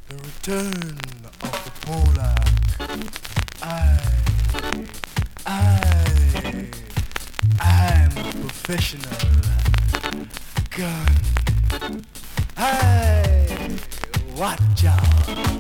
The return of the Polak. I, I'm a professional gun. Hey, watch out.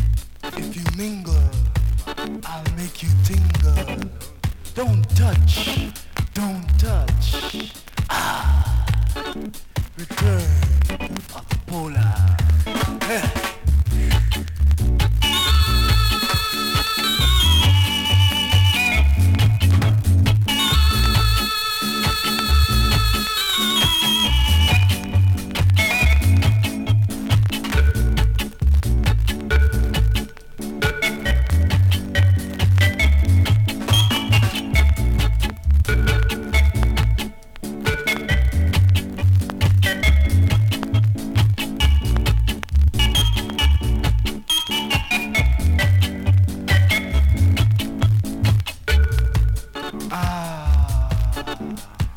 If you mingle, I'll make you tingle. Don't touch